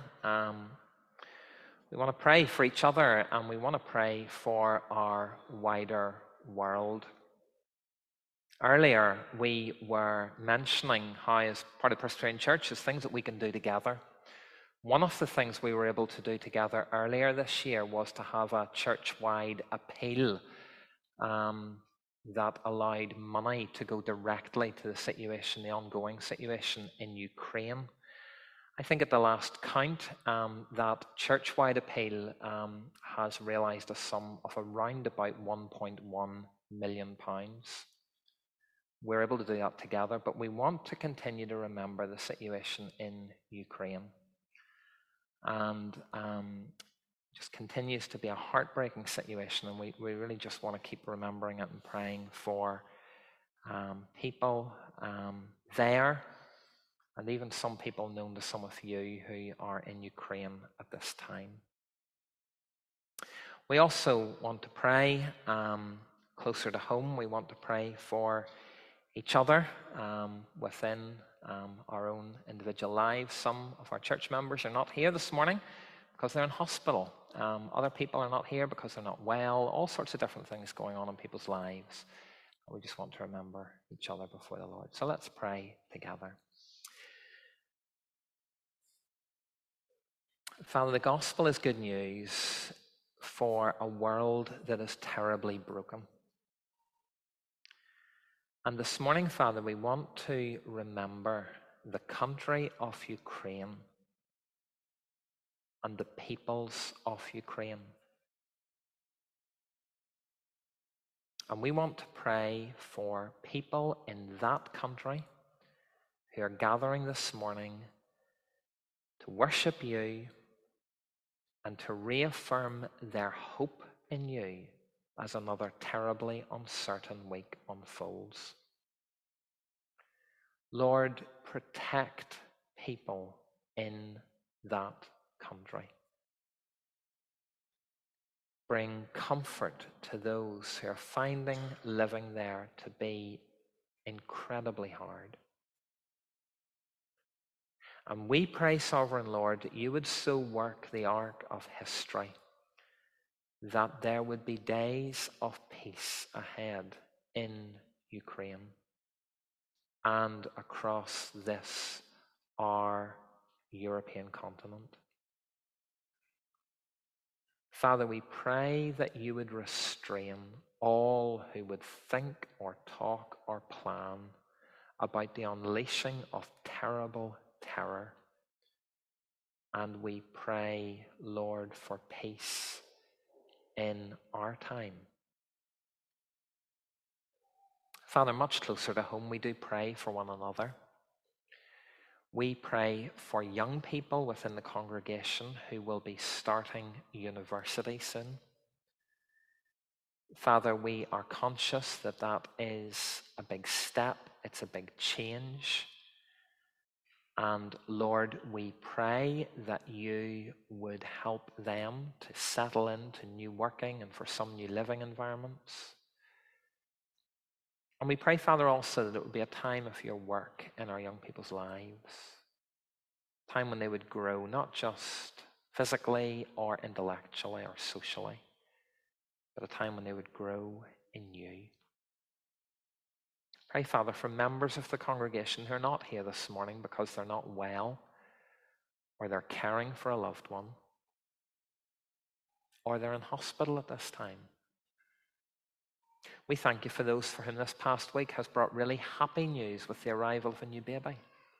We want to pray for each other, and we want to pray for our wider world. Earlier, we were mentioning how, as part of the Presbyterian Church, there's things that we can do together. One of the things we were able to do together earlier this year was to have a church-wide appeal that allowed money to go directly to the ongoing situation in Ukraine. I think at the last count, that church-wide appeal has realised a sum of around about £1.1 million. We're able to do that together, but we want to continue to remember the situation in Ukraine. and just continues to be a heartbreaking situation, and we really just want to keep remembering it and praying for people there, and even some people known to some of you who are in Ukraine at this time. We also want to pray closer to home. We want to pray for each other within our own individual lives. Some of our church members are not here this morning because they're in hospital. Other people are not here because they're not well. All sorts of different things going on in people's lives. We just want to remember each other before the Lord. So let's pray together. Father, the gospel is good news for a world that is terribly broken. And this morning, Father, we want to remember the country of Ukraine and the peoples of Ukraine. And we want to pray for people in that country who are gathering this morning to worship you and to reaffirm their hope in you as another terribly uncertain week unfolds. Lord, protect people in that country. Bring comfort to those who are finding living there to be incredibly hard. And we pray, Sovereign Lord, that you would so work the arc of history that there would be days of peace ahead in Ukraine and across this, our European continent. Father, we pray that you would restrain all who would think or talk or plan about the unleashing of terrible terror. And we pray, Lord, for peace in our time. Father, much closer to home, we do pray for one another. We pray for young people within the congregation who will be starting university soon. Father, we are conscious that that is a big step, it's a big change. And Lord, we pray that you would help them to settle into new working and for some new living environments. And we pray, Father, also that it would be a time of your work in our young people's lives. A time when they would grow, not just physically or intellectually or socially, but a time when they would grow in you. Pray, Father, for members of the congregation who are not here this morning because they're not well, or they're caring for a loved one, or they're in hospital at this time. We thank you for those for whom this past week has brought really happy news with the arrival of a new baby.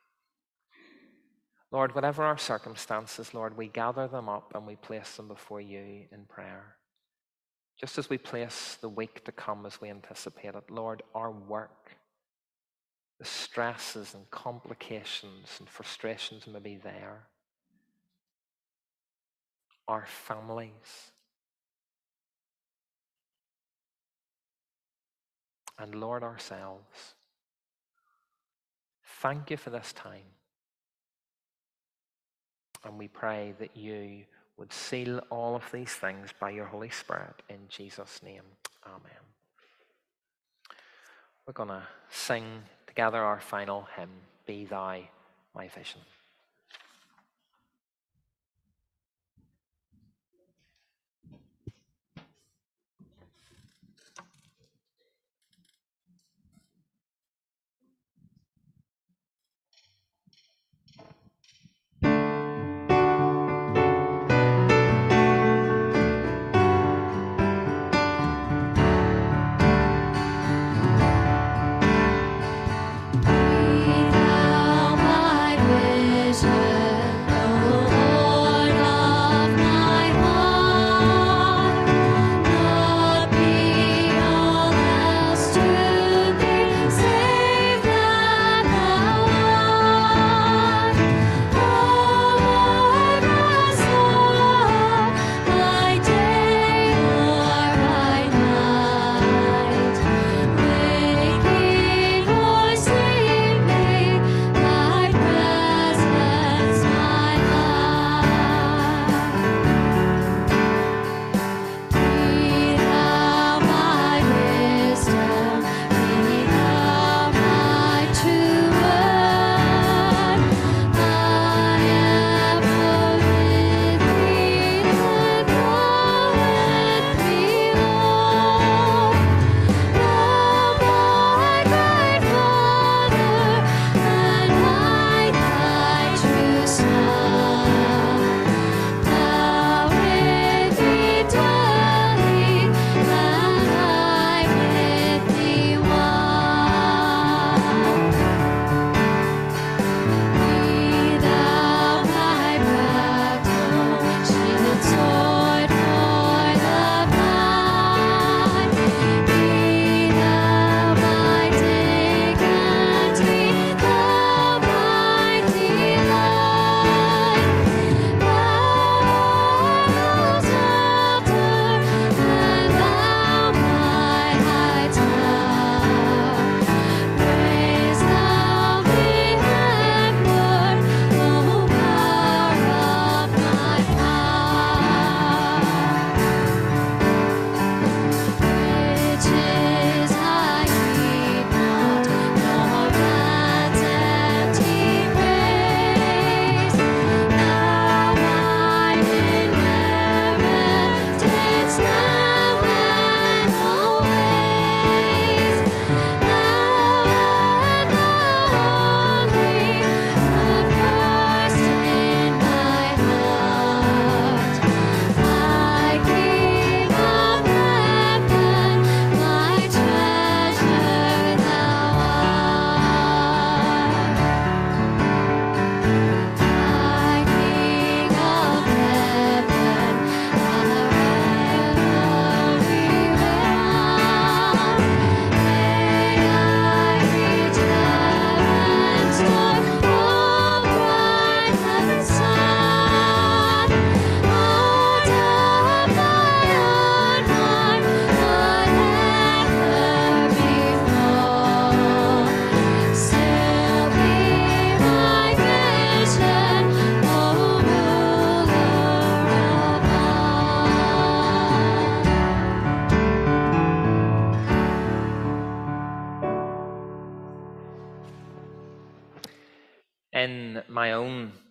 Lord, whatever our circumstances, Lord, we gather them up and we place them before you in prayer. Just as we place the week to come as we anticipate it, Lord, our work, the stresses and complications and frustrations may be there. Our families, and Lord, ourselves. Thank you for this time. And we pray that you would seal all of these things by your Holy Spirit in Jesus' name. Amen. We're going to sing together our final hymn, Be Thou My Vision. Be thou my vision.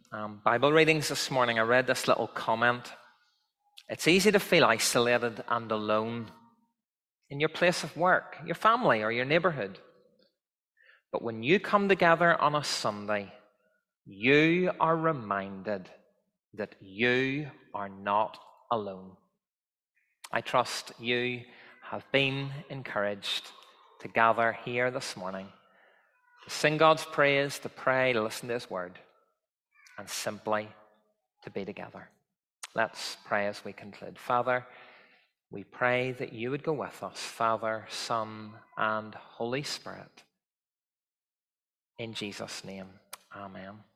Bible readings this morning, I read this little comment. It's easy to feel isolated and alone in your place of work, your family, or your neighborhood. But when you come together on a Sunday, you are reminded that you are not alone. I trust you have been encouraged to gather here this morning, to sing God's praise, to pray, to listen to His word, and simply to be together. Let's pray as we conclude. Father, we pray that you would go with us, Father, Son, and Holy Spirit. In Jesus' name, amen.